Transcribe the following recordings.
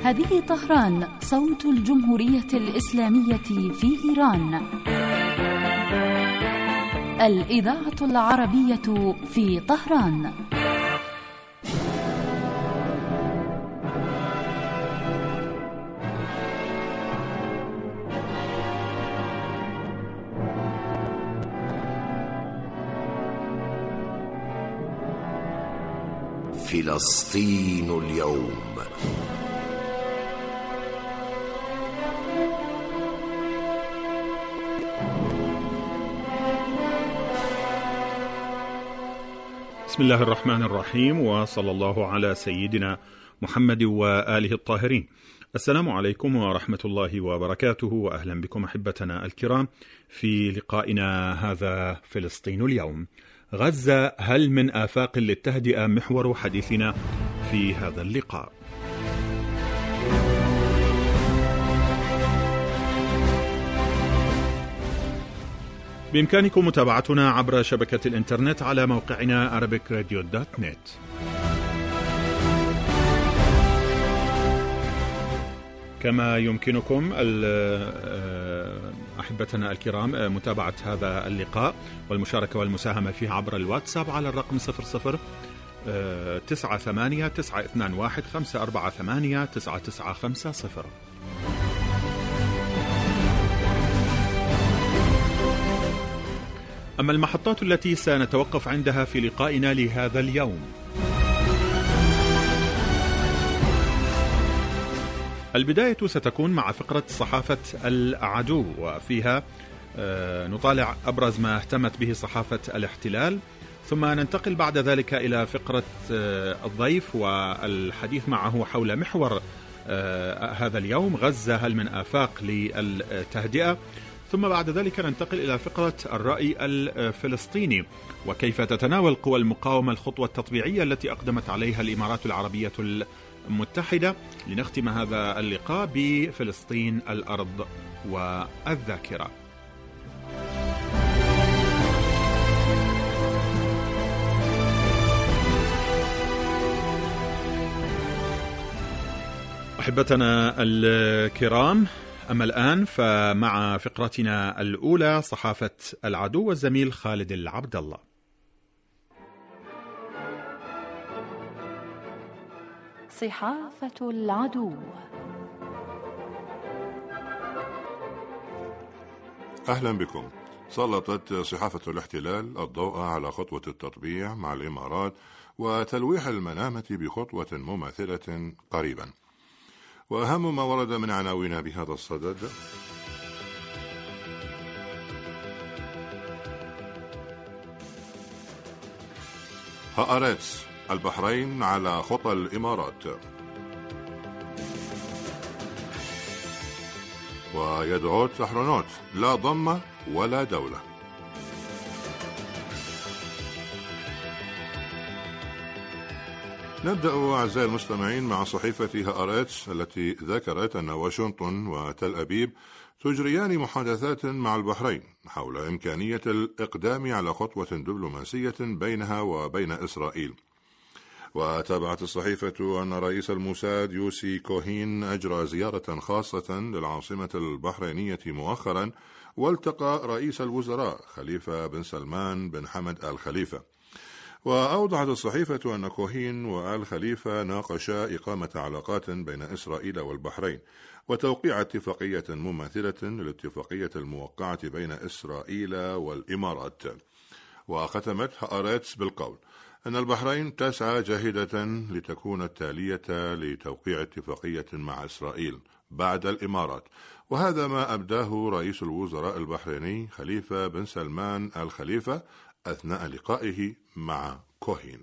هذه طهران، صوت الجمهورية الإسلامية في إيران. الإذاعة العربية في طهران. فلسطين اليوم. بسم الله الرحمن الرحيم، وصلى الله على سيدنا محمد وآله الطاهرين. السلام عليكم ورحمة الله وبركاته، وأهلا بكم أحبتنا الكرام في لقائنا هذا فلسطين اليوم. غزة هل من آفاق للتهدئة؟ محور حديثنا في هذا اللقاء. بإمكانكم متابعتنا عبر شبكة الإنترنت على موقعنا arabicradio.net. كما يمكنكم أحبتنا الكرام متابعة هذا اللقاء والمشاركة والمساهمة فيه عبر الواتساب على الرقم 00-98-921-548-9950. أما المحطات التي سنتوقف عندها في لقائنا لهذا اليوم: البداية ستكون مع فقرة صحافة العدو، وفيها نطالع أبرز ما اهتمت به صحافة الاحتلال، ثم ننتقل بعد ذلك إلى فقرة الضيف والحديث معه حول محور هذا اليوم: غزة هل من آفاق للتهدئة؟ ثم بعد ذلك ننتقل إلى فقرة الرأي الفلسطيني، وكيف تتناول قوى المقاومة الخطوة التطبيعية التي أقدمت عليها الإمارات العربية المتحدة. لنختم هذا اللقاء بفلسطين الأرض والذاكرة. أحبتنا الكرام، أما الآن فمع فقرتنا الأولى صحافة العدو والزميل خالد العبد الله. صحافة العدو. أهلا بكم. سلطت صحافة الاحتلال الضوء على خطوة التطبيع مع الإمارات وتلويح المنامة بخطوة مماثلة قريبا. وأهم ما ورد من عناوين بهذا الصدد: هآرتس البحرين على خطى الإمارات، ويدعوت أحرنوت لا ضمة ولا دولة. نبدأ أعزائي المستمعين مع صحيفة هآرتس التي ذكرت أن واشنطن وتل أبيب تجريان محادثات مع البحرين حول إمكانية الإقدام على خطوة دبلوماسية بينها وبين إسرائيل. وتابعت الصحيفة أن رئيس الموساد يوسي كوهين أجرى زيارة خاصة للعاصمة البحرينية مؤخرا، والتقى رئيس الوزراء خليفة بن سلمان بن حمد آل خليفة. وأوضحت الصحيفة أن كوهين وآل خليفة ناقشا إقامة علاقات بين إسرائيل والبحرين وتوقيع اتفاقية مماثلة للاتفاقية الموقعة بين إسرائيل والإمارات. وختمت هآرتس بالقول أن البحرين تسعى جاهدة لتكون التالية لتوقيع اتفاقية مع إسرائيل بعد الإمارات، وهذا ما أبداه رئيس الوزراء البحريني خليفة بن سلمان آل خليفة أثناء لقائه مع كوهين.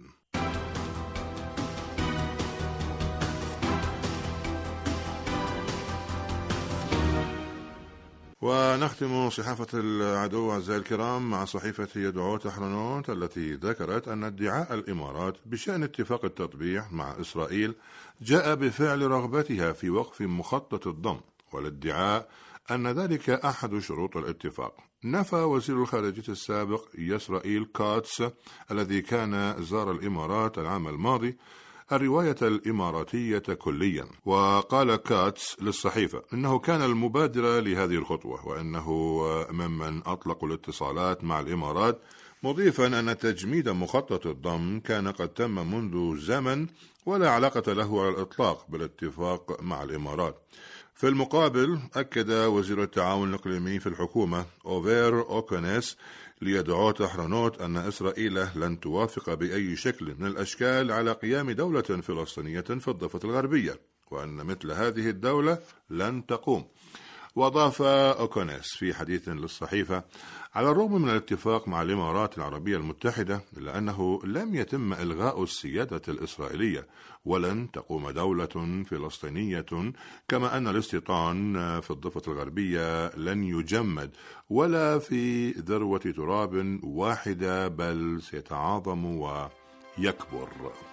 ونختم صحافة العدو أعزائي الكرام مع صحيفة يدعوت أحرنوت التي ذكرت أن ادعاء الإمارات بشأن اتفاق التطبيع مع إسرائيل جاء بفعل رغبتها في وقف مخطط الضم، والادعاء أن ذلك أحد شروط الاتفاق. نفى وزير الخارجية السابق يسرائيل كاتس الذي كان زار الإمارات العام الماضي الرواية الإماراتية كليا. وقال كاتس للصحيفة إنه كان المبادر لهذه الخطوة، وإنه ممن أطلقوا الاتصالات مع الإمارات، مضيفا أن تجميد مخطط الضم كان قد تم منذ زمن ولا علاقة له على الإطلاق بالاتفاق مع الإمارات. في المقابل أكد وزير التعاون الإقليمي في الحكومة أوفير أوكونيس ليدعوت حرانوت أن إسرائيل لن توافق بأي شكل من الأشكال على قيام دولة فلسطينية في الضفة الغربية، وأن مثل هذه الدولة لن تقوم. وأضاف أوكونيس في حديث للصحيفة: على الرغم من الاتفاق مع الإمارات العربية المتحدة، إلا أنه لم يتم إلغاء السيادة الإسرائيلية، ولن تقوم دولة فلسطينية، كما أن الاستيطان في الضفة الغربية لن يجمد ولا في ذروة تراب واحدة، بل سيتعاظم ويكبر.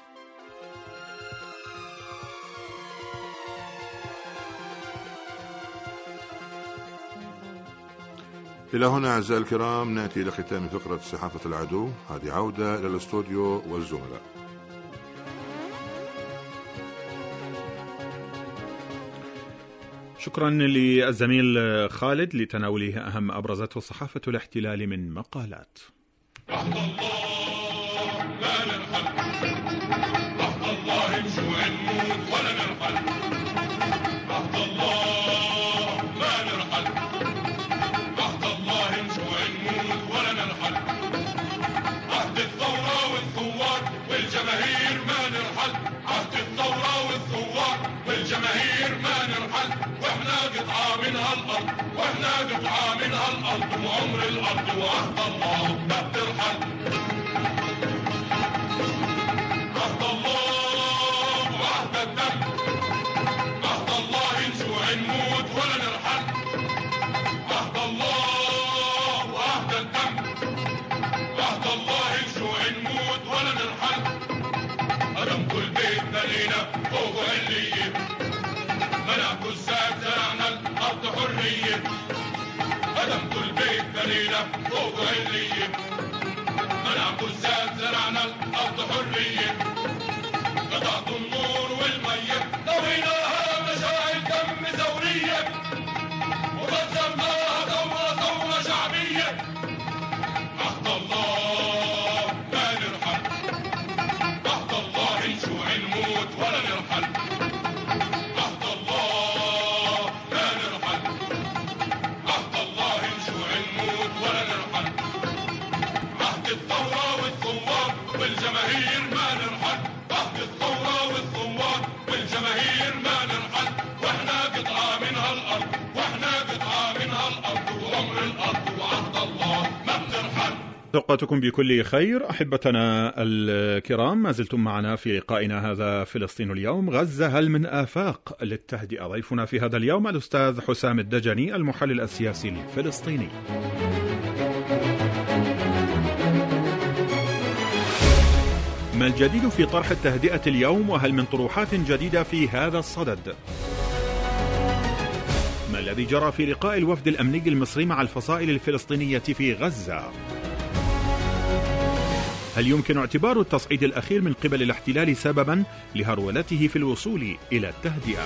إلى هنا أعزائي الكرام نأتي لختام فقرة صحافة العدو. هذه عودة إلى الاستوديو والزملاء. شكرا للزميل خالد لتناوله أهم أبرزته صحافة الاحتلال من مقالات. رحمة الله لا نرحل، رحمة الله نشوع نموت ولا نرحل، رحمة الله لا نرحل، رحمة الله نشوع نموت ولا نرحل، عهد الثورة والثوار والجماهير ما نرحل، عهد الثورة والثوار والجماهير ما نرحل، واحنا قطعة من هالأرض، واحنا قطعة من هالأرض، وعمر الأرض وعهد الله ما بترحل، عهد الله وعهد الدم، عهد الله نشوع نموت ولا نرحل، عهد الله وعهد الدم، عهد الله نشوع نموت ولا نرحل، هدم كل بيت بنينا فوق علية، منع كل ساعة زرعنا الأرض حرية، هدم كل بيت بنينا فوق علية، منع كل ساعة زرعنا الأرض حرية، قطعت النور والمية طويناها مشاعل دم ثورية، وبذرناها ثورة شعبية، عهد الله ما نرحل، عهد الله نشوع نموت ولا نرحل، عهد الله ما نرحل، عهد الله نشوع نموت ولا نرحل، عهد الثورة والثوار والجماهير ما نرحل، عهد الثورة والثوار والجماهير ما نرحل، واحنا قطعة من هالأرض، واحنا قطعة من هالأرض، وعمر الأرض وعهد الله ما بترحل. توقعتكم بكل خير أحبتنا الكرام، ما زلتم معنا في لقائنا هذا فلسطين اليوم. غزة هل من آفاق للتهدئة؟ ضيفنا في هذا اليوم الأستاذ حسام الدجني المحلل السياسي الفلسطيني. ما الجديد في طرح التهدئة اليوم، وهل من طروحات جديدة في هذا الصدد؟ ما الذي جرى في لقاء الوفد الأمني المصري مع الفصائل الفلسطينية في غزة؟ هل يمكن اعتبار التصعيد الأخير من قبل الاحتلال سببا لهرولته في الوصول إلى التهدئة؟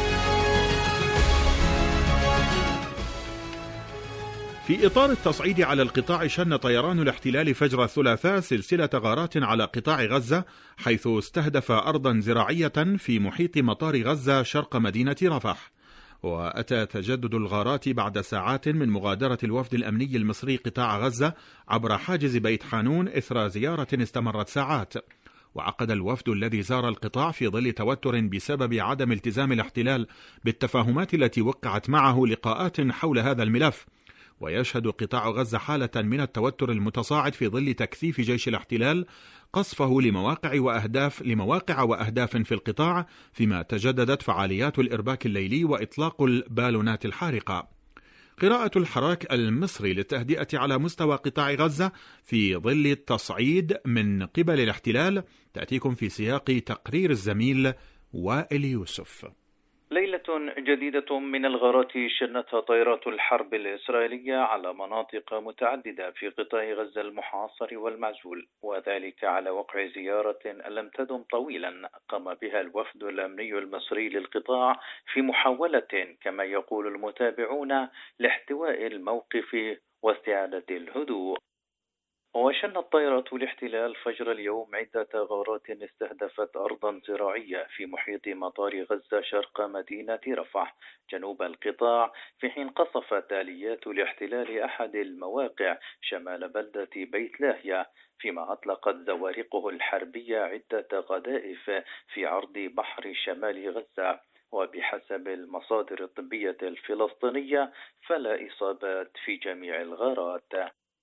في إطار التصعيد على القطاع، شن طيران الاحتلال فجر الثلاثاء سلسلة غارات على قطاع غزة، حيث استهدف أرضا زراعية في محيط مطار غزة شرق مدينة رفح. وأتى تجدد الغارات بعد ساعات من مغادرة الوفد الأمني المصري قطاع غزة عبر حاجز بيت حانون إثر زيارة استمرت ساعات. وعقد الوفد الذي زار القطاع في ظل توتر بسبب عدم التزام الاحتلال بالتفاهمات التي وقعت معه لقاءات حول هذا الملف. ويشهد قطاع غزة حالة من التوتر المتصاعد في ظل تكثيف جيش الاحتلال قصفه لمواقع وأهداف في القطاع، فيما تجددت فعاليات الإرباك الليلي وإطلاق البالونات الحارقة. قراءة الحراك المصري للتهدئة على مستوى قطاع غزة في ظل التصعيد من قبل الاحتلال تأتيكم في سياق تقرير الزميل وائل يوسف. ليلة جديدة من الغارات شنتها طائرات الحرب الإسرائيلية على مناطق متعددة في قطاع غزة المحاصر والمعزول، وذلك على وقع زيارة لم تدم طويلا قام بها الوفد الأمني المصري للقطاع في محاولة كما يقول المتابعون لاحتواء الموقف واستعادة الهدوء. وشنت طائرة الاحتلال فجر اليوم عدة غارات استهدفت أرضا زراعية في محيط مطار غزة شرق مدينة رفح جنوب القطاع، في حين قصفت آليات الاحتلال أحد المواقع شمال بلدة بيت لاهيا، فيما أطلقت زوارقه الحربية عدة قذائف في عرض بحر شمال غزة. وبحسب المصادر الطبية الفلسطينية فلا إصابات في جميع الغارات.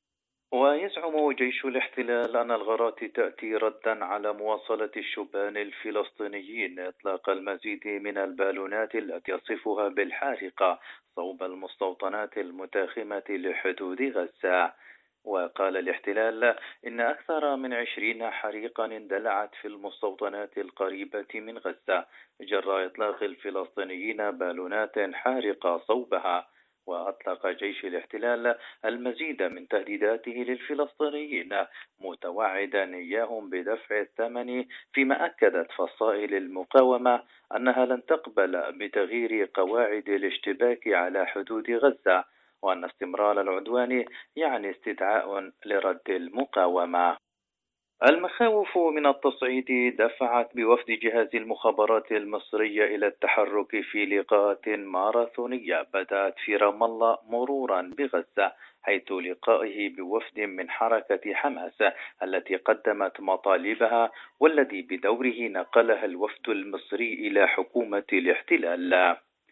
ويزعم جيش الاحتلال أن الغارات تأتي ردا على مواصلة الشبان الفلسطينيين إطلاق المزيد من البالونات التي يصفها بالحارقة صوب المستوطنات المتاخمة لحدود غزة. وقال الاحتلال إن أكثر من 20 حريقا اندلعت في المستوطنات القريبة من غزة جراء إطلاق الفلسطينيين بالونات حارقة صوبها. وأطلق جيش الاحتلال المزيد من تهديداته للفلسطينيين متوعدا إياهم بدفع الثمن، فيما أكدت فصائل المقاومة أنها لن تقبل بتغيير قواعد الاشتباك على حدود غزة، وأن استمرار العدوان يعني استدعاء لرد المقاومة. المخاوف من التصعيد دفعت بوفد جهاز المخابرات المصرية إلى التحرك في لقاءات ماراثونية بدأت في رام الله مرورا بغزة، حيث لقائه بوفد من حركة حماس التي قدمت مطالبها والذي بدوره نقلها الوفد المصري إلى حكومة الاحتلال.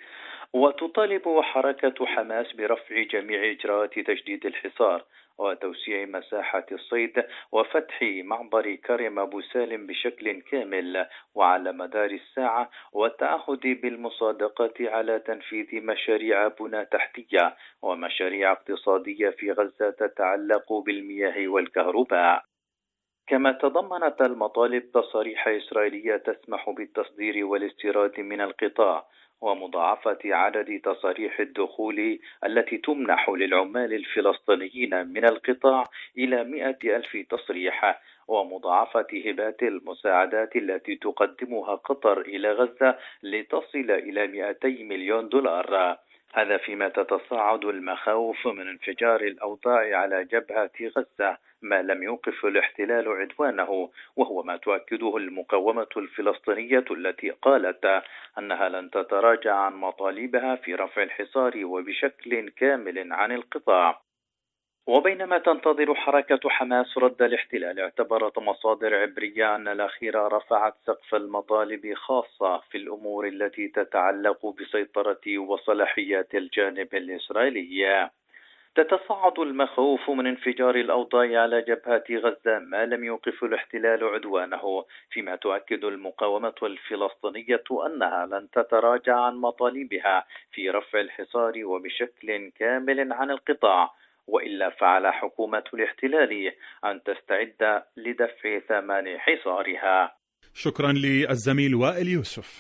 وتطالب حركة حماس برفع جميع إجراءات تجديد الحصار وتوسيع مساحة الصيد وفتح معبر كرم أبو سالم بشكل كامل وعلى مدار الساعة، والتعهد بالمصادقة على تنفيذ مشاريع بنى تحتية ومشاريع اقتصادية في غزة تتعلق بالمياه والكهرباء. كما تضمنت المطالب تصاريح إسرائيلية تسمح بالتصدير والاستيراد من القطاع، ومضاعفة عدد تصاريح الدخول التي تمنح للعمال الفلسطينيين من القطاع إلى 100,000 تصريح، ومضاعفة هبات المساعدات التي تقدمها قطر إلى غزة لتصل إلى 200 مليون دولار. هذا فيما تتصاعد المخاوف من انفجار الأوضاع على جبهة غزة ما لم يوقف الاحتلال عدوانه، وهو ما تؤكده المقاومة الفلسطينية التي قالت أنها لن تتراجع عن مطالبها في رفع الحصار وبشكل كامل عن القطاع. وبينما تنتظر حركة حماس رد الاحتلال، اعتبرت مصادر عبرية أن الأخيرة رفعت سقف المطالب خاصة في الأمور التي تتعلق بسيطرة وصلاحيات الجانب الإسرائيلي. تتصاعد المخاوف من انفجار الأوضاع على جبهة غزة ما لم يوقف الاحتلال عدوانه، فيما تؤكد المقاومة الفلسطينية أنها لن تتراجع عن مطالبها في رفع الحصار وبشكل كامل عن القطاع، وإلا فعلى حكومة الاحتلال أن تستعد لدفع ثمن حصارها. شكرا للزميل وائل يوسف.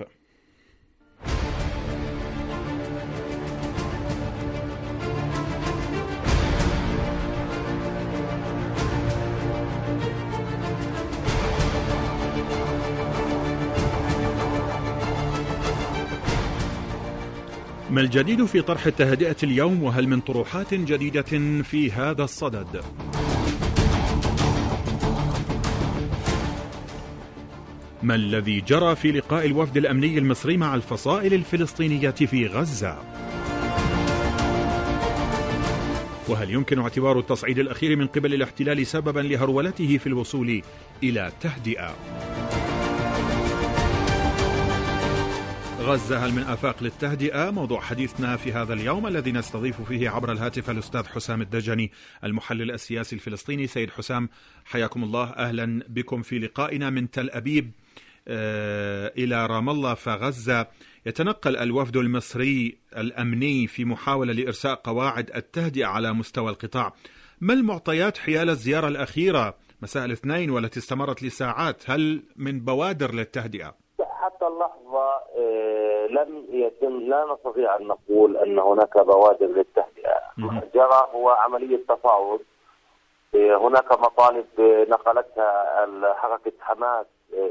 ما الجديد في طرح التهدئة اليوم، وهل من طروحات جديدة في هذا الصدد؟ ما الذي جرى في لقاء الوفد الأمني المصري مع الفصائل الفلسطينية في غزة؟ وهل يمكن اعتبار التصعيد الأخير من قبل الاحتلال سببا لهرولته في الوصول إلى تهدئة؟ غزة هل من آفاق للتهدئة؟ موضوع حديثنا في هذا اليوم الذي نستضيف فيه عبر الهاتف الأستاذ حسام الدجني المحلل السياسي الفلسطيني. سيد حسام حياكم الله، أهلا بكم في لقائنا من تل أبيب إلى رام الله. فغزة يتنقل الوفد المصري الأمني في محاولة لإرساء قواعد التهدئة على مستوى القطاع. ما المعطيات حيال الزيارة الأخيرة مساء الاثنين والتي استمرت لساعات؟ هل من بوادر للتهدئة؟ حتى اللحظة لا نستطيع أن نقول أن هناك بوادر للتهدئة. ما جرى هو عملية تفاوض. هناك مطالب نقلتها حركة حماس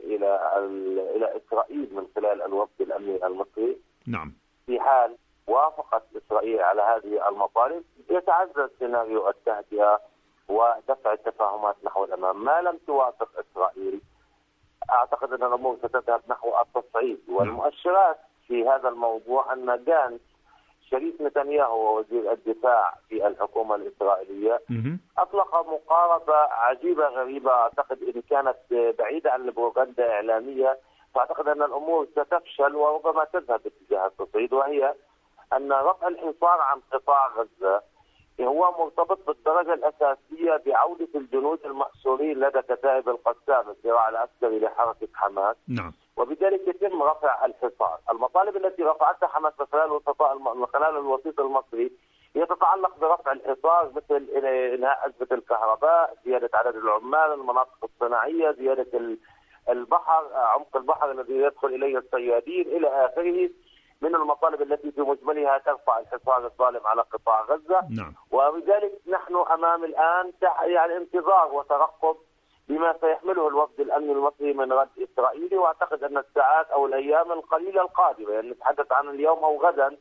إلى إسرائيل من خلال الوفد الأمني المصري. نعم. في حال وافقت إسرائيل على هذه المطالب يتعزز سيناريو التهدئة ودفع التفاهمات نحو الأمام. ما لم توافق إسرائيل أعتقد أن الأمور ستذهب نحو التصعيد. والمؤشرات في هذا الموضوع أن جانس شريك نتنياهو ووزير الدفاع في الحكومة الإسرائيلية أطلق مقاربة عجيبة غريبة. أعتقد إن كانت بعيدة عن البروباغندا إعلامية فأعتقد أن الأمور ستفشل وربما تذهب باتجاه التصعيد، وهي أن رفع الحصار عن قطاع غزة هو مرتبط بالدرجة الأساسية بعودة الجنود المأسورين لدى كتائب القسام الذراع العسكري لحركة حماس. نعم. وبذلك يتم رفع الحصار. المطالب التي رفعتها حماس من خلال الوسيط المصري هي تتعلق برفع الحصار، مثل إنهاء أزمة الكهرباء، زيادة عدد العمال، المناطق الصناعية، زيادة البحر، عمق البحر الذي يدخل إليه الصيادين إلى آخره من المطالب التي في مجملها ترفع الحصار الظالم على قطاع غزة. نعم. وبذلك نحن أمام الآن يعني انتظار وترقب بما سيحمله الوفد الأمني المصري من رد إسرائيلي. وأعتقد أن الساعات أو الأيام القليلة القادمة، يعني نتحدث عن اليوم أو غدا،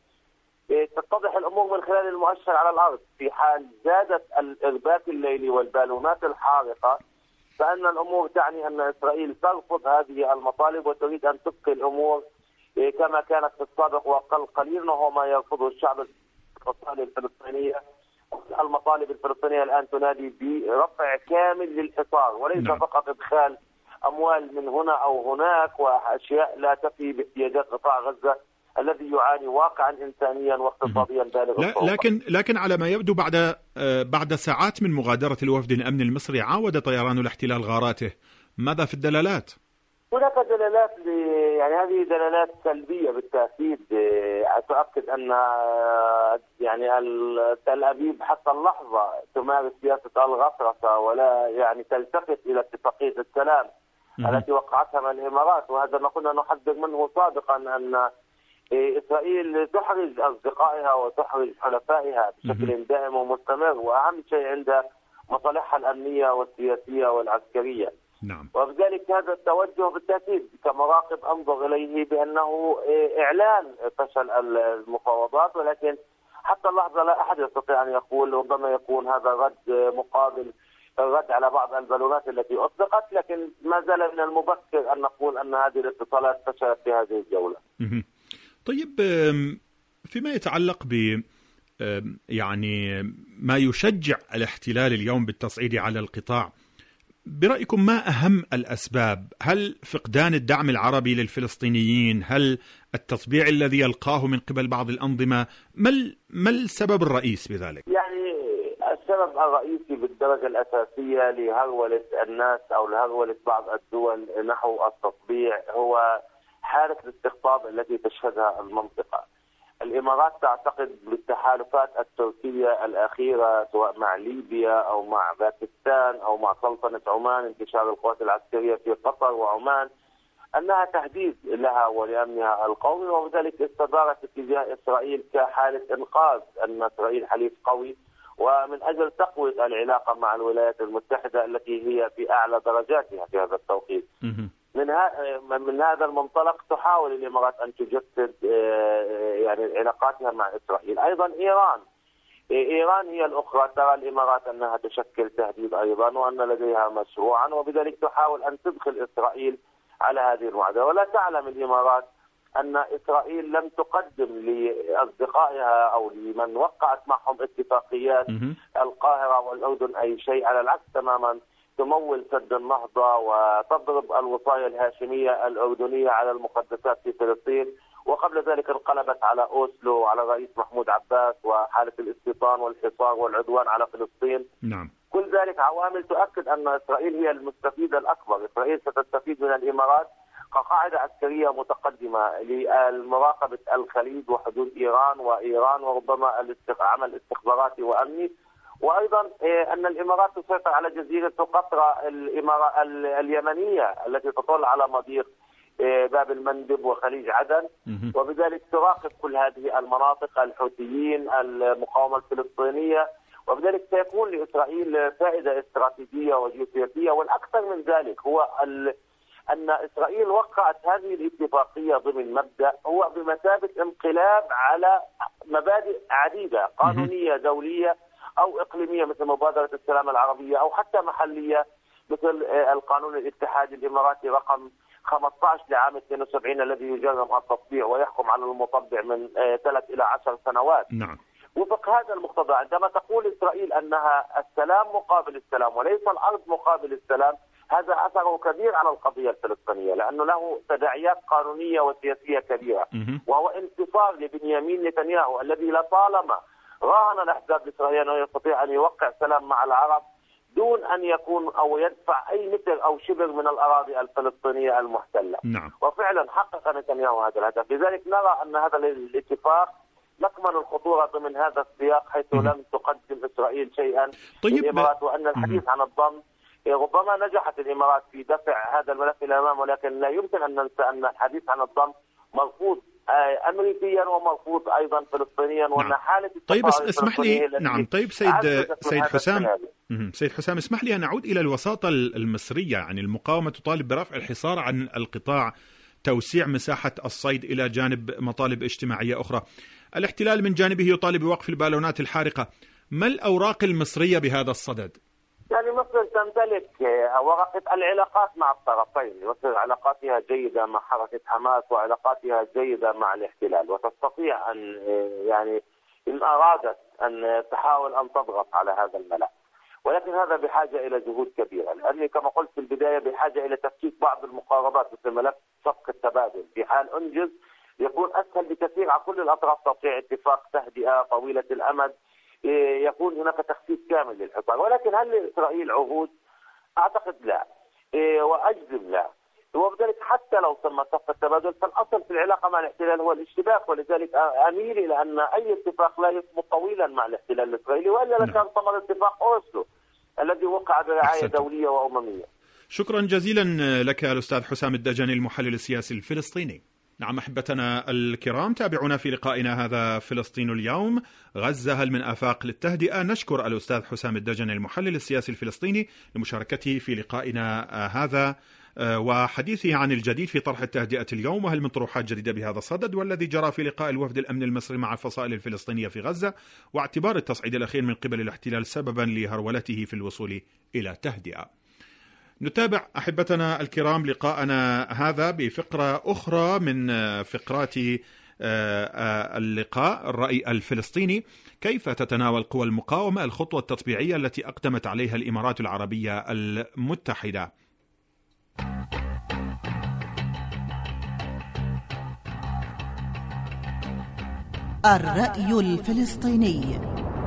تتضح الأمور من خلال المؤشر على الأرض. في حال زادت الإرباك الليلي والبالونات الحارقة فإن الأمور تعني أن إسرائيل ترفض هذه المطالب وتريد أن تبقي الأمور كما كانت في السابق وأقل قليلا، وهو ما يرفضه الشعب الفلسطيني. المطالب الفلسطينية الآن تنادي برفع كامل للحصار، وليس فقط إدخال أموال من هنا أو هناك وأشياء لا تفي باحتياجات قطاع غزة الذي يعاني واقعا إنسانيا واقتصاديا بالغ الصعوبة. لكن على ما يبدو بعد ساعات من مغادرة الوفد الأمني المصري عاود طيران الاحتلال غاراته. ماذا في الدلالات؟ هناك دلالات يعني هذه دلالات سلبية بالتأكيد. تؤكد أن يعني تل أبيب حتى اللحظة تمارس سياسة الغطرسة ولا يعني تلتفت إلى اتفاقية السلام التي وقعتها مع الإمارات. وهذا ما كنا نحذر منه سابقا، أن إسرائيل تحرج أصدقائها وتحرج حلفائها بشكل دائم ومستمر، وأهم شيء عندها مصالحها الأمنية والسياسية والعسكرية. نعم. وبذلك هذا التوجه بالتأكيد كمراقب أنظر إليه بأنه إعلان فشل المفاوضات، ولكن حتى اللحظة لا أحد يستطيع أن يقول. ربما يكون هذا رد مقابل الرد على بعض البالونات التي أطلقت، لكن ما زال من المبكر أن نقول أن هذه الاتصالات فشلت في هذه الجولة. طيب، فيما يتعلق ب يعني ما يشجع الاحتلال اليوم بالتصعيد على القطاع، برأيكم ما أهم الأسباب؟ هل فقدان الدعم العربي للفلسطينيين؟ هل التطبيع الذي يلقاه من قبل بعض الأنظمة؟ ما السبب الرئيس بذلك؟ يعني السبب الرئيسي بالدرجة الأساسية لهرولة الناس أو لهرولة بعض الدول نحو التطبيع هو حالة الاستقطاب التي تشهدها المنطقة. الإمارات تعتقد بالتحالفات التركية الأخيرة سواء مع ليبيا أو مع باكستان أو مع سلطنة عمان، انتشار القوات العسكرية في قطر وعمان، أنها تهديد لها ولأمنها القومي، وبذلك استدارت اتجاه إسرائيل كحالة إنقاذ أن إسرائيل حليف قوي، ومن أجل تقوية العلاقة مع الولايات المتحدة التي هي في أعلى درجاتها في هذا التوقيت. من هذا المنطلق تحاول الإمارات أن تجسد يعني علاقاتها مع إسرائيل. أيضا إيران هي الأخرى ترى الإمارات أنها تشكل تهديد أيضا وأن لديها مشروعا، وبذلك تحاول أن تدخل إسرائيل على هذه المعادلة. ولا تعلم الإمارات أن إسرائيل لم تقدم لأصدقائها أو لمن وقعت معهم اتفاقيات القاهرة والأردن أي شيء، على العكس تماما تمول سد النهضة وتضرب الوصايا الهاشمية الأردنية على المقدسات في فلسطين، وقبل ذلك انقلبت على أوسلو وعلى الرئيس محمود عباس وحالة الاستيطان والحصار والعدوان على فلسطين. نعم. كل ذلك عوامل تؤكد أن إسرائيل هي المستفيدة الأكبر. إسرائيل ستستفيد من الإمارات كقاعدة عسكرية متقدمة لمراقبة الخليج وحدود إيران وربما عمل استخباراتي وأمني، وأيضا أن الإمارات تسيطر على جزيرة قطرة اليمنية التي تطل على مضيق باب المندب وخليج عدن، وبذلك تراقب كل هذه المناطق، الحوثيين، المقاومة الفلسطينية، وبذلك سيكون لإسرائيل فائدة استراتيجية وجيوسياسية. والأكثر من ذلك هو أن إسرائيل وقعت هذه الاتفاقية ضمن مبدأ هو بمثابة انقلاب على مبادئ عديدة قانونية دولية أو إقليمية مثل مبادرة السلام العربية، أو حتى محلية مثل القانون الاتحادي الإماراتي رقم 15 لعام 72 الذي يجرم التطبيع ويحكم على المطبع من 3 إلى 10 سنوات. نعم. وفق هذا المقتضى عندما تقول إسرائيل أنها السلام مقابل السلام وليس الأرض مقابل السلام، هذا أثره كبير على القضية الفلسطينية، لأنه له تداعيات قانونية وسياسية كبيرة، وهو انتصار لبنيامين نتنياهو الذي لطالما راهن الأحزاب الإسرائيلية أنه يستطيع أن يوقع سلام مع العرب دون أن يكون أو يدفع أي متر أو شبر من الأراضي الفلسطينية المحتلة. نعم. وفعلا حقق نتنياهو هذا الهدف، لذلك نرى أن هذا الاتفاق مكمن الخطورة ضمن هذا السياق، حيث لم تقدم إسرائيل شيئا للإمارات، وأن الحديث عن الضم ربما نجحت الإمارات في دفع هذا الملف إلى الأمام، ولكن لا يمكن أن ننسى أن الحديث عن الضم مرفوض أمريكيا ومرفوض أيضا فلسطينيا، وأن حالة طيب اسمح لي طيب سيد حسام اسمح لي أن أعود إلى الوساطة المصرية. يعني المقاومة تطالب برفع الحصار عن القطاع، توسيع مساحة الصيد إلى جانب مطالب اجتماعية أخرى. الاحتلال من جانبه يطالب بوقف البالونات الحارقة. ما الأوراق المصرية بهذا الصدد؟ يعني مصر تمتلك ورقة العلاقات مع الطرفين، مصر علاقاتها جيدة مع حركة حماس وعلاقاتها جيدة مع الاحتلال، وتستطيع أن يعني إن أرادت أن تحاول أن تضغط على هذا الملف، ولكن هذا بحاجة إلى جهود كبيرة، لأني كما قلت في البداية بحاجة إلى تفكيك بعض المقاربات مثل ملف صفقة التبادل. في حال أنجز يكون أسهل بكثير على كل الأطراف توقيع اتفاق تهدئة طويلة الأمد، يكون هناك تخفيف كامل للحصار. ولكن هل لإسرائيل عهود؟ أعتقد لا، وأجزم لا. وبذلك حتى لو تم صفقة التبادل فالأصل في العلاقة مع الاحتلال هو الاشتباك، ولذلك أميل إلى أن أي اتفاق لا يثبت طويلا مع الاحتلال الإسرائيلي، وإلا لكان ثمر اتفاق أوسلو الذي وقع برعاية دولية وأممية. شكرا جزيلا لك الأستاذ حسام الدجني المحلل السياسي الفلسطيني. نعم أحبتنا الكرام، تابعونا في لقائنا هذا فلسطين اليوم، غزة هل من آفاق للتهدئة. نشكر الأستاذ حسام الدجني المحلل السياسي الفلسطيني لمشاركته في لقائنا هذا وحديثه عن الجديد في طرح التهدئة اليوم، وهل من طروحات جديدة بهذا الصدد، والذي جرى في لقاء الوفد الأمني المصري مع الفصائل الفلسطينية في غزة، واعتبار التصعيد الأخير من قبل الاحتلال سببا لهرولته في الوصول إلى تهدئة. نتابع أحبتنا الكرام لقاءنا هذا بفقرة أخرى من فقرات اللقاء، الرأي الفلسطيني. كيف تتناول قوى المقاومة الخطوة التطبيعية التي أقدمت عليها الإمارات العربية المتحدة؟ الرأي الفلسطيني.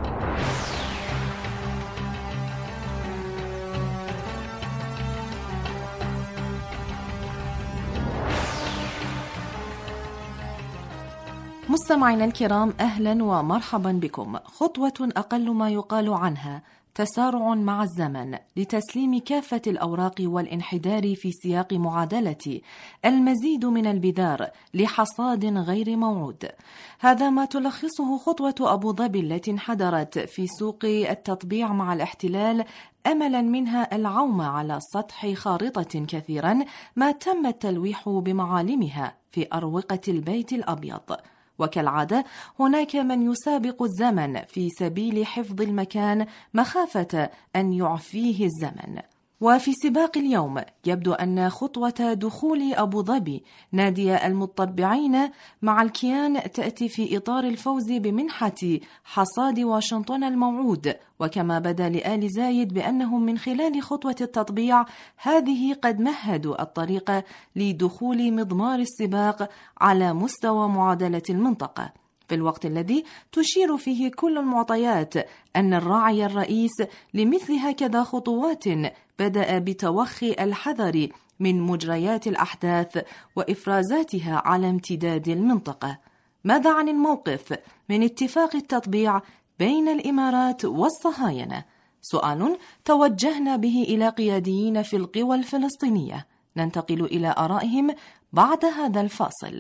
مستمعينا الكرام، أهلا ومرحبا بكم. خطوة أقل ما يقال عنها تسارع مع الزمن لتسليم كافة الأوراق والانحدار في سياق معادلة المزيد من البذار لحصاد غير موعود. هذا ما تلخصه خطوة أبو ظبي التي انحدرت في سوق التطبيع مع الاحتلال أملا منها العوم على سطح خارطة كثيرا ما تم التلويح بمعالمها في أروقة البيت الأبيض. وكالعادة هناك من يسابق الزمن في سبيل حفظ المكان مخافة أن يعفيه الزمن. وفي سباق اليوم يبدو أن خطوة دخول أبو ظبي نادي المطبعين مع الكيان تأتي في إطار الفوز بمنحة حصاد واشنطن الموعود، وكما بدا لآل زايد بأنهم من خلال خطوة التطبيع هذه قد مهدوا الطريق لدخول مضمار السباق على مستوى معادلة المنطقة، في الوقت الذي تشير فيه كل المعطيات أن الراعي الرئيس لمثل هكذا خطوات بدأ بتوخي الحذر من مجريات الأحداث وإفرازاتها على امتداد المنطقة. ماذا عن الموقف من اتفاق التطبيع بين الإمارات والصهاينة؟ سؤال توجهنا به إلى قياديين في القوى الفلسطينية، ننتقل إلى آرائهم بعد هذا الفاصل.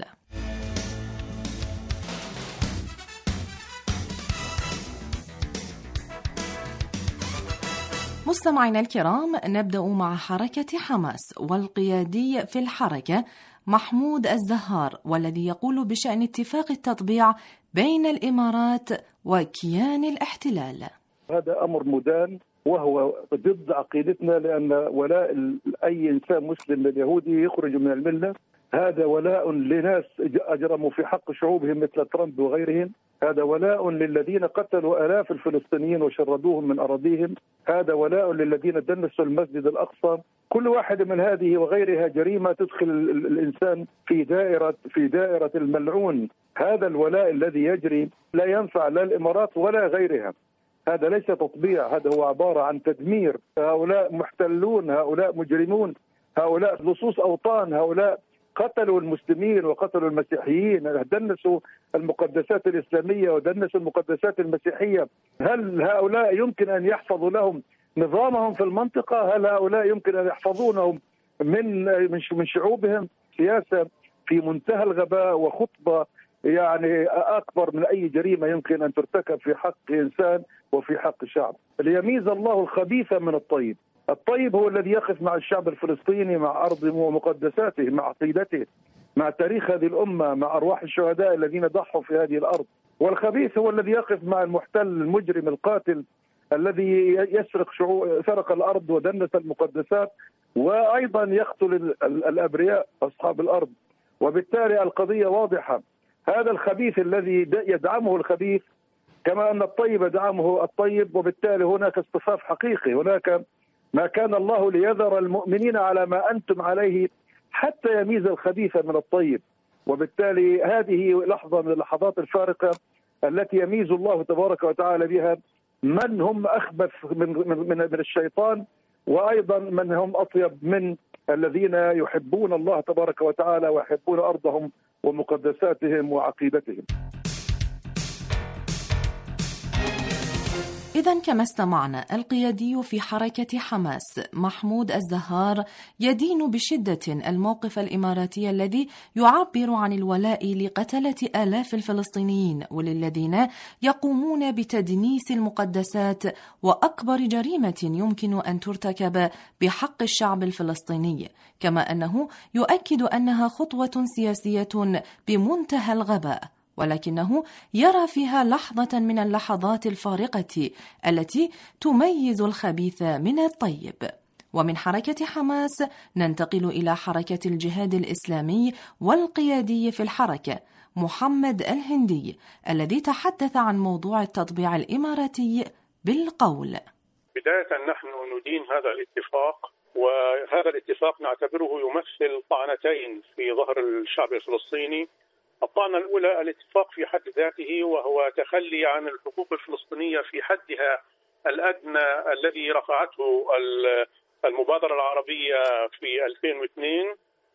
مستمعينا الكرام، نبدأ مع حركة حماس والقيادي في الحركة محمود الزهار، والذي يقول بشأن اتفاق التطبيع بين الإمارات وكيان الاحتلال. هذا أمر مدان وهو ضد عقيدتنا، لأن ولاء أي إنسان مسلم لليهودي يخرج من الملة هذا ولاء لناس أجرموا في حق شعوبهم مثل ترامب وغيرهم، هذا ولاء للذين قتلوا آلاف الفلسطينيين وشردوهم من أراضيهم، هذا ولاء للذين دنسوا المسجد الأقصى. كل واحد من هذه وغيرها جريمة تدخل الإنسان في دائرة الملعون. هذا الولاء الذي يجري لا ينفع لا الإمارات ولا غيرها. هذا ليس تطبيع، هذا هو عبارة عن تدمير. هؤلاء محتلون، هؤلاء مجرمون، هؤلاء لصوص أوطان، هؤلاء قتلوا المسلمين وقتلوا المسيحيين، دنسوا المقدسات الإسلامية ودنسوا المقدسات المسيحية. هل هؤلاء يمكن أن يحفظوا لهم نظامهم في المنطقة؟ هل هؤلاء يمكن أن يحفظونهم من شعوبهم؟ سياسة في منتهى الغباء وخطبة يعني أكبر من أي جريمة يمكن أن ترتكب في حق إنسان وفي حق شعب. ليميز الله الخبيث من الطيب. الطيب هو الذي يقف مع الشعب الفلسطيني، مع أرضه ومقدساته، مع عقيدته، مع تاريخ هذه الأمة، مع أرواح الشهداء الذين ضحوا في هذه الأرض. والخبيث هو الذي يقف مع المحتل المجرم القاتل الذي سرق الأرض ودنس المقدسات، وأيضا يقتل الأبرياء أصحاب الأرض. وبالتالي القضية واضحة. هذا الخبيث الذي يدعمه الخبيث كما أن الطيب يدعمه الطيب، وبالتالي هناك اصطفاف حقيقي. هناك ما كان الله ليذر المؤمنين على ما أنتم عليه حتى يميز الخبيث من الطيب. وبالتالي هذه لحظة من اللحظات الفارقة التي يميز الله تبارك وتعالى بها من هم أخبث من الشيطان، وأيضا من هم أطيب من الذين يحبون الله تبارك وتعالى ويحبون أرضهم ومقدساتهم وعقيدتهم. إذن كما استمعنا، القيادي في حركة حماس محمود الزهار يدين بشدة الموقف الإماراتي الذي يعبر عن الولاء لقتلة آلاف الفلسطينيين وللذين يقومون بتدنيس المقدسات، وأكبر جريمة يمكن أن ترتكب بحق الشعب الفلسطيني، كما أنه يؤكد أنها خطوة سياسية بمنتهى الغباء، ولكنه يرى فيها لحظة من اللحظات الفارقة التي تميز الخبيث من الطيب. ومن حركة حماس ننتقل إلى حركة الجهاد الإسلامي والقيادي في الحركة محمد الهندي، الذي تحدث عن موضوع التطبيع الإماراتي بالقول: بداية نحن ندين هذا الاتفاق، وهذا الاتفاق نعتبره يمثل طعنتين في ظهر الشعب الفلسطيني. الطعنة الأولى الاتفاق في حد ذاته، وهو تخلي عن الحقوق الفلسطينية في حدها الأدنى الذي رفعته المبادرة العربية في 2002.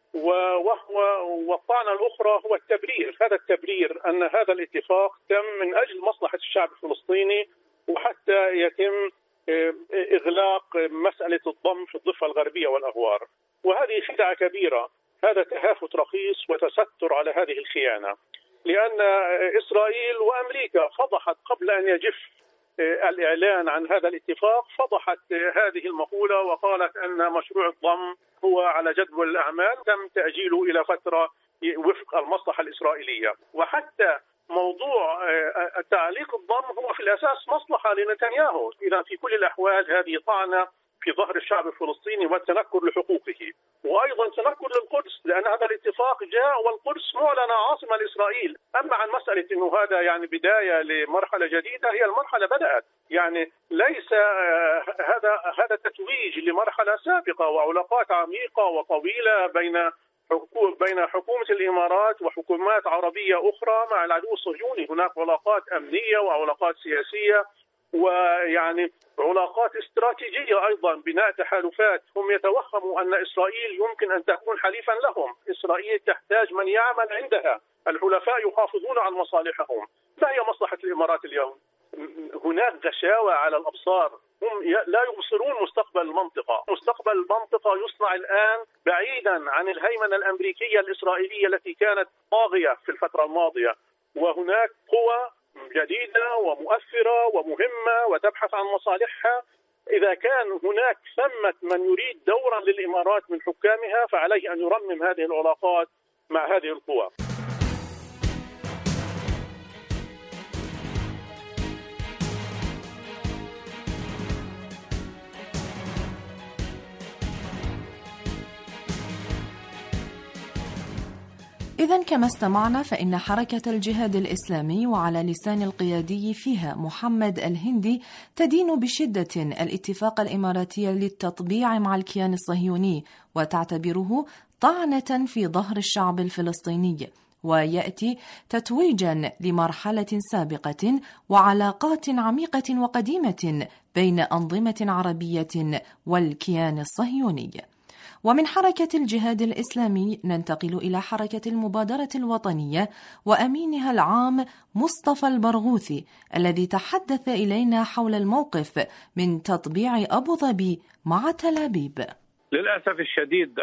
والطعنة الأخرى هو التبرير. هذا التبرير أن هذا الاتفاق تم من أجل مصلحة الشعب الفلسطيني، وحتى يتم إغلاق مسألة الضم في الضفة الغربية والأغوار. وهذه خدعة كبيرة، هذا تهافت رخيص وتستر على هذه الخيانة، لأن إسرائيل وأمريكا فضحت قبل أن يجف الإعلان عن هذا الاتفاق، فضحت هذه المقولة وقالت أن مشروع الضم هو على جدول الأعمال، تم تأجيله إلى فترة وفق المصلحة الإسرائيلية. وحتى موضوع تعليق الضم هو في الأساس مصلحة لنتنياهو. إذا في كل الأحوال هذه طعنة في ظهر الشعب الفلسطيني والتنكر لحقوقه، وأيضا تنكر للقدس، لأن هذا الاتفاق جاء والقدس معلنة عاصمة لإسرائيل. أما عن مسألة أنه هذا يعني بداية لمرحلة جديدة، هي المرحلة بدأت، يعني ليس هذا تتويج لمرحلة سابقة وعلاقات عميقة وطويلة بين حكومة الإمارات وحكومات عربية أخرى مع العدو الصهيوني. هناك علاقات أمنية وعلاقات سياسية، ويعني علاقات استراتيجية أيضا، بناء تحالفات. هم يتوهموا أن إسرائيل يمكن أن تكون حليفا لهم. إسرائيل تحتاج من يعمل عندها. الحلفاء يحافظون على مصالحهم. ما هي مصلحة الإمارات اليوم؟ هناك غشاوة على الأبصار. هم لا يبصرون مستقبل المنطقة. مستقبل المنطقة يصنع الآن بعيدا بعيدا عن الهيمنة الأمريكية الإسرائيلية التي كانت طاغية في الفترة الماضية، وهناك قوى جديدة ومؤثرة ومهمة وتبحث عن مصالحها. إذا كان هناك ثمة من يريد دورا للإمارات من حكامها فعليه أن يرمم هذه العلاقات مع هذه القوى. إذن كما استمعنا فإن حركة الجهاد الإسلامي وعلى لسان القيادي فيها محمد الهندي تدين بشدة الاتفاق الإماراتي للتطبيع مع الكيان الصهيوني وتعتبره طعنة في ظهر الشعب الفلسطيني، ويأتي تتويجا لمرحلة سابقة وعلاقات عميقة وقديمة بين أنظمة عربية والكيان الصهيوني. ومن حركة الجهاد الإسلامي ننتقل إلى حركة المبادرة الوطنية وأمينها العام مصطفى البرغوثي الذي تحدث إلينا حول الموقف من تطبيع أبو ظبي مع تل أبيب. للأسف الشديد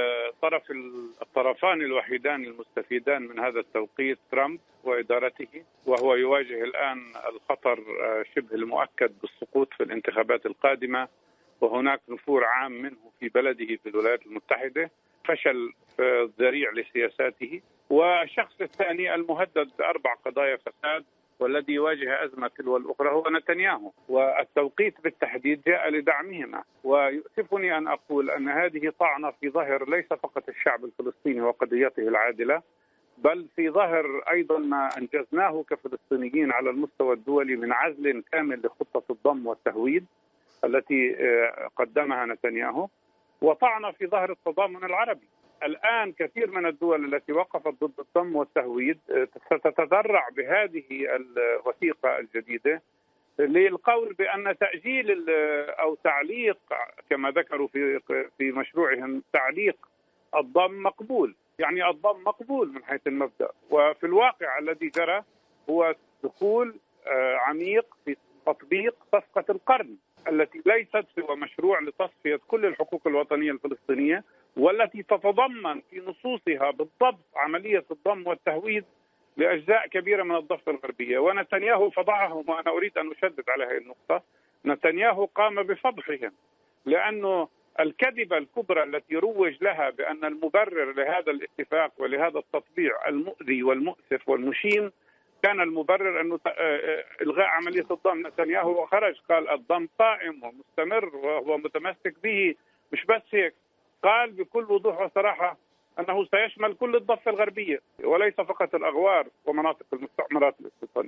الطرفان الوحيدان المستفيدان من هذا التوقيت ترامب وإدارته، وهو يواجه الآن الخطر شبه المؤكد بالسقوط في الانتخابات القادمة، وهناك نفور عام منه في بلده في الولايات المتحدة، فشل ذريع لسياساته. والشخص الثاني المهدد ب4 قضايا فساد والذي يواجه أزمة تلو الأخرى هو نتنياهو، والتوقيت بالتحديد جاء لدعمهما. ويؤسفني أن أقول أن هذه طعنة في ظهر ليس فقط الشعب الفلسطيني وقضيته العادلة، بل في ظهر أيضا ما أنجزناه كفلسطينيين على المستوى الدولي من عزل كامل لخطة الضم والتهويد التي قدمها نتنياهو، وطعن في ظهر التضامن العربي. الآن كثير من الدول التي وقفت ضد الضم والتهويد ستتذرع بهذه الوثيقة الجديدة للقول بأن تأجيل أو تعليق كما ذكروا في مشروعهم تعليق الضم مقبول، يعني الضم مقبول من حيث المبدأ. وفي الواقع الذي جرى هو دخول عميق في تطبيق صفقة القرن التي ليست سوى مشروع لتصفية كل الحقوق الوطنية الفلسطينية، والتي تتضمن في نصوصها بالضبط عملية الضم والتهويد لأجزاء كبيرة من الضفة الغربية. ونتنياهو فضحهم، وأنا أريد أن أشدد على هذه النقطة. نتنياهو قام بفضحهم، لأنه الكذبة الكبرى التي روج لها بأن المبرر لهذا الاتفاق ولهذا التطبيع المؤذي والمؤسف والمشين كان المبرر أنه إلغاء عملية الضم. نتنياهو وخرج قال الضم قائم ومستمر وهو متمسك به. مش بس هيك، قال بكل وضوح وصراحة أنه سيشمل كل الضفة الغربية وليس فقط الأغوار ومناطق المستعمرات الاستيطانية.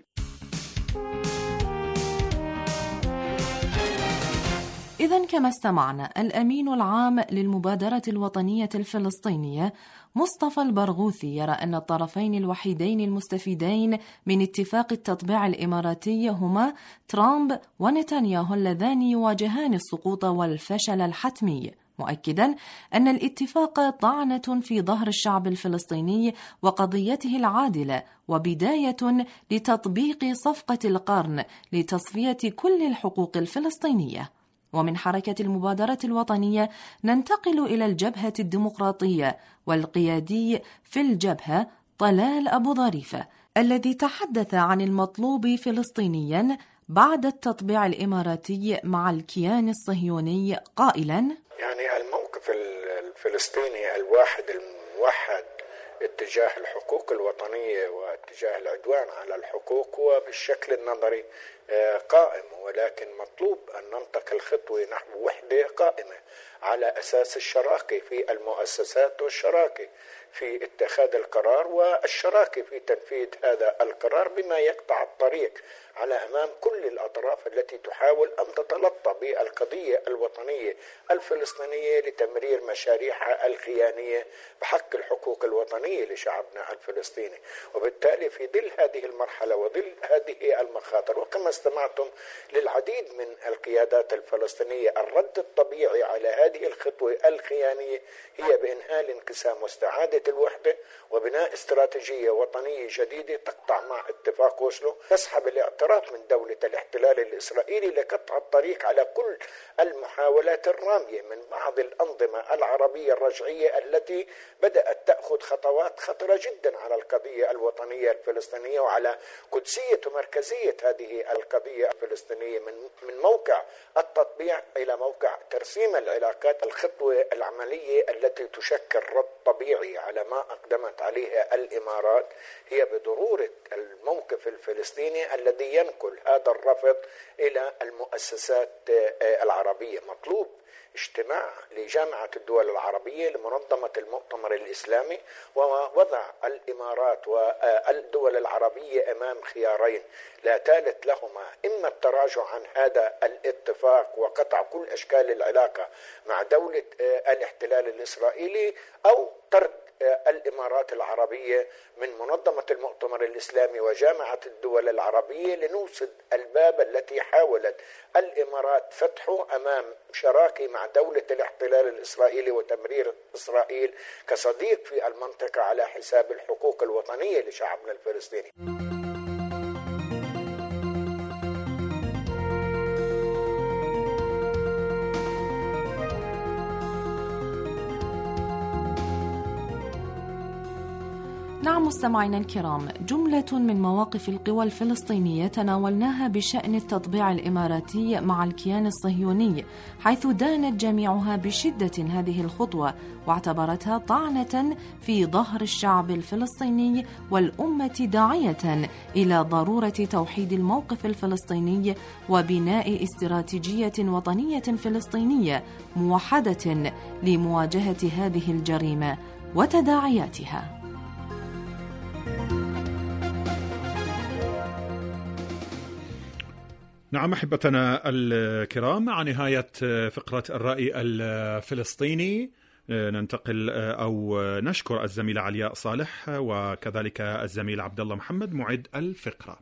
إذن كما استمعنا الأمين العام للمبادرة الوطنية الفلسطينية مصطفى البرغوثي يرى أن الطرفين الوحيدين المستفيدين من اتفاق التطبيع الإماراتي هما ترامب ونتنياهو اللذان يواجهان السقوط والفشل الحتمي، مؤكدا أن الاتفاق طعنة في ظهر الشعب الفلسطيني وقضيته العادلة وبداية لتطبيق صفقة القرن لتصفية كل الحقوق الفلسطينية. ومن حركة المبادرة الوطنية ننتقل إلى الجبهة الديمقراطية والقيادي في الجبهة طلال أبو ظريفة الذي تحدث عن المطلوب فلسطينيا بعد التطبيع الإماراتي مع الكيان الصهيوني قائلا: يعني الموقف الفلسطيني الواحد الموحد اتجاه الحقوق الوطنية واتجاه العدوان على الحقوق هو بالشكل النظري قائم، ولكن مطلوب أن ننتقل خطوة نحو وحدة قائمة على أساس الشراكة في المؤسسات والشراكة في اتخاذ القرار والشراكة في تنفيذ هذا القرار بما يقطع الطريق على أمام كل الأطراف التي تحاول أن تتلطى بالقضية الوطنية الفلسطينية لتمرير مشاريعها الخيانية بحق الحقوق الوطنية لشعبنا الفلسطيني. وبالتالي في ظل هذه المرحلة وظل هذه المخاطر وكما استمعتم للعديد من القيادات الفلسطينية الرد الطبيعي على هذه هذه الخطوة الخيانية هي بإنهاء الانقسام واستعادة الوحدة وبناء استراتيجية وطنية جديدة تقطع مع اتفاق أوسلو، تسحب الاعتراف من دولة الاحتلال الإسرائيلي لقطع الطريق على كل المحاولات الرامية من بعض الأنظمة العربية الرجعية التي بدأت تأخذ خطوات خطرة جدا على القضية الوطنية الفلسطينية وعلى قدسية ومركزية هذه القضية الفلسطينية من موقع التطبيع إلى موقع ترسيم العلاقات. الخطوة العملية التي تشكل رد طبيعي على ما أقدمت عليها الإمارات هي بضرورة الموقف الفلسطيني الذي ينقل هذا الرفض إلى المؤسسات العربية. مطلوب اجتماع لجامعة الدول العربية لمنظمة المؤتمر الإسلامي ووضع الإمارات والدول العربية أمام خيارين لا ثالث لهما، إما التراجع عن هذا الاتفاق وقطع كل أشكال العلاقة مع دولة الاحتلال الإسرائيلي، أو طرد الإمارات العربية من منظمة المؤتمر الإسلامي وجامعة الدول العربية لنوسد الباب التي حاولت الإمارات فتحه أمام شراكة مع دولة الاحتلال الإسرائيلي وتمرير إسرائيل كصديق في المنطقة على حساب الحقوق الوطنية لشعبنا الفلسطيني. نعم مستمعينا الكرام، جملة من مواقف القوى الفلسطينية تناولناها بشأن التطبيع الإماراتي مع الكيان الصهيوني، حيث دانت جميعها بشدة هذه الخطوة واعتبرتها طعنة في ظهر الشعب الفلسطيني والأمة، داعية إلى ضرورة توحيد الموقف الفلسطيني وبناء استراتيجية وطنية فلسطينية موحدة لمواجهة هذه الجريمة وتداعياتها. نعم أحبتنا الكرام، مع نهاية فقرة الرأي الفلسطيني ننتقل أو نشكر الزميلة علياء صالح وكذلك الزميل عبد الله محمد معد الفقرة.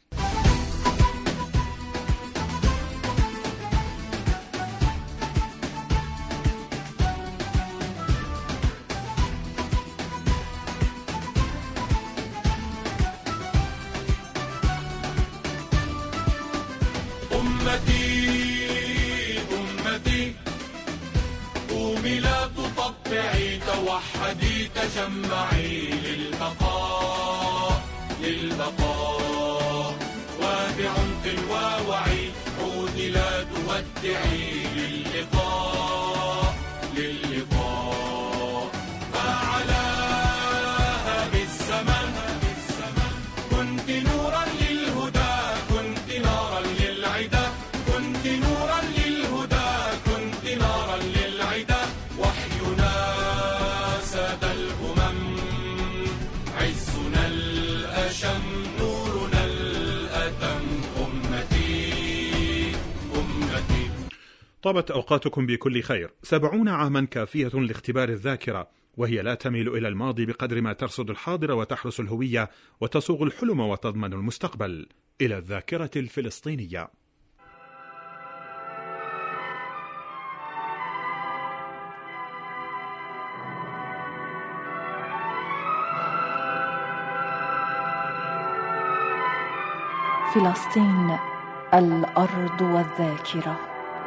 أمتي قومي لا تطبعي، توحدي تجمعي للبقاء وبعمق ووعي عودي لا تودعي للقاء فعلاها بالزمن كنت نورا للهدى، كنت نارا للعدا، كنت نورا للهدى، كنت نارا للعدا، وحينا ساد الأمم، عزنا الأشم، نورنا الأتم، أمتي. طابت أوقاتكم بكل خير. 70 عاما كافية لاختبار الذاكرة، وهي لا تميل إلى الماضي بقدر ما ترصد الحاضر وتحرس الهوية وتصوغ الحلم وتضمن المستقبل. إلى الذاكرة الفلسطينية. فلسطين الأرض والذاكرة.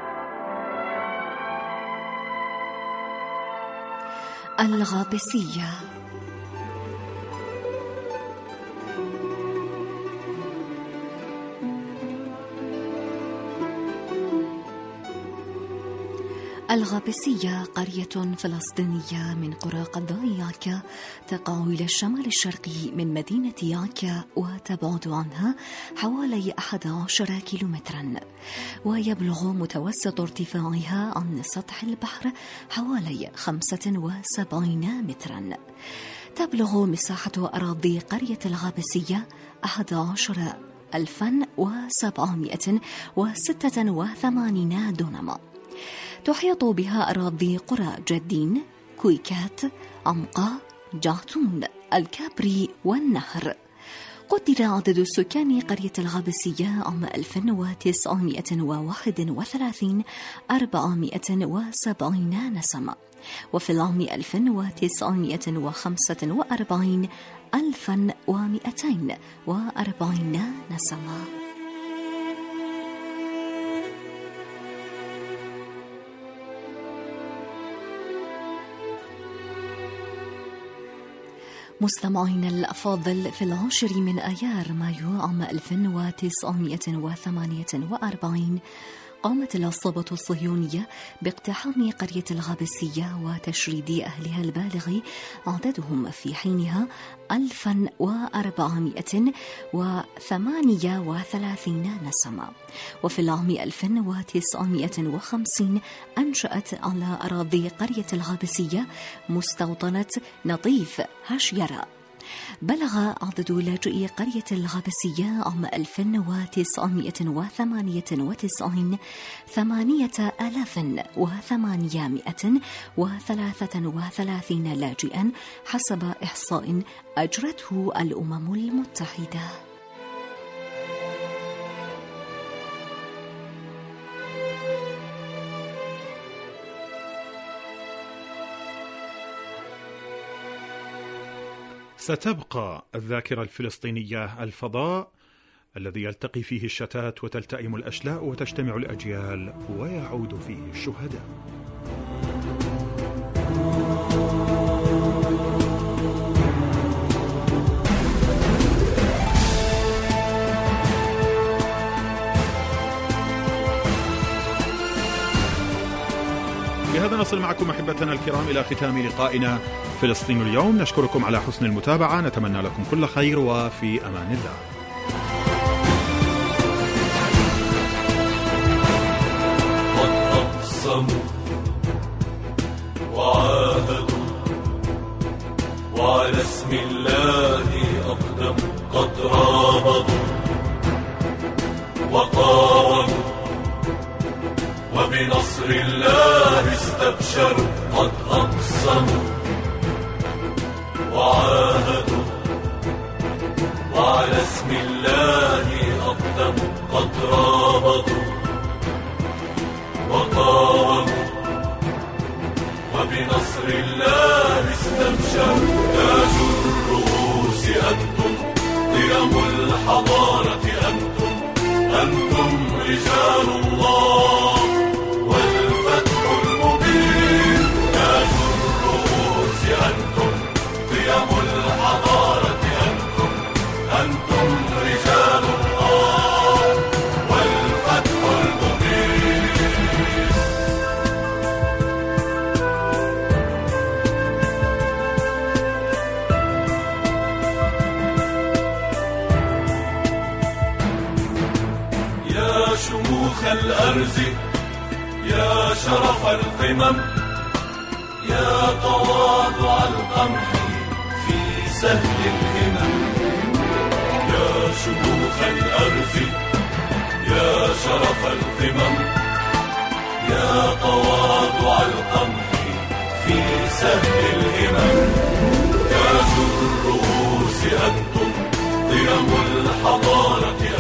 الغابسية. الغابسية قرية فلسطينية من قرى قضاء ياكا تقع إلى الشمال الشرقي من مدينة ياكا وتبعد عنها حوالي 11 كيلومترا، ويبلغ متوسط ارتفاعها عن سطح البحر حوالي 75 مترا. تبلغ مساحة أراضي قرية الغابسية 11,786 دونما. تحيط بها أراضي قرى جدين، كويكات، عمقا، جعتون، الكابري والنهر. قدر عدد سكان قرية الغابسية عام 1931 470 نسمة، وفي العام 1945 1240 نسمة. مستمعين الأفاضل، في 10 من آيار مايو عام 1948 قامت العصابة الصهيونية باقتحام قرية الغابسية وتشريد أهلها البالغ عددهم في حينها 1438 نسمة. وفي العام 1950 أنشأت على أراضي قرية الغابسية مستوطنة نظيف هشيرة. بلغ عدد لاجئي قرية الغابسية عام 1998 8833 لاجئا حسب إحصاء أجرته الأمم المتحدة. ستبقى الذاكرة الفلسطينية الفضاء الذي يلتقي فيه الشتات وتلتئم الأشلاء وتجتمع الأجيال ويعود فيه الشهداء. بهذا نصل معكم أحبتنا الكرام إلى ختام لقائنا فلسطين اليوم. نشكركم على حسن المتابعة، نتمنى لكم كل خير وفي أمان الله. قد أقسموا وعاهدوا وعلى اسم الله أقدموا، قد رابطوا وقاوموا وبنصر الله استبشروا. قد أقسموا وعاهدوا وعلى اسم الله أقدموا، قد رابطوا وقاوموا وبنصر الله استبشروا. تاج الرؤوس أنتم، قيم الحضارة أنتم، أنتم رجال الله والفتح المبين. تاج الرؤوس أنتم، قيم الحضارة أنتم، أنتم رجال الله والفتح المبين. يا شموخ الأرز، يا شرف القمم، يا تواضع القمح في سهل الهمم. يا شموخ الأرز، يا شرف القمم، يا تواضع القمح في سهل الهمم. تاج الرؤوس أنتم، قيم الحضارة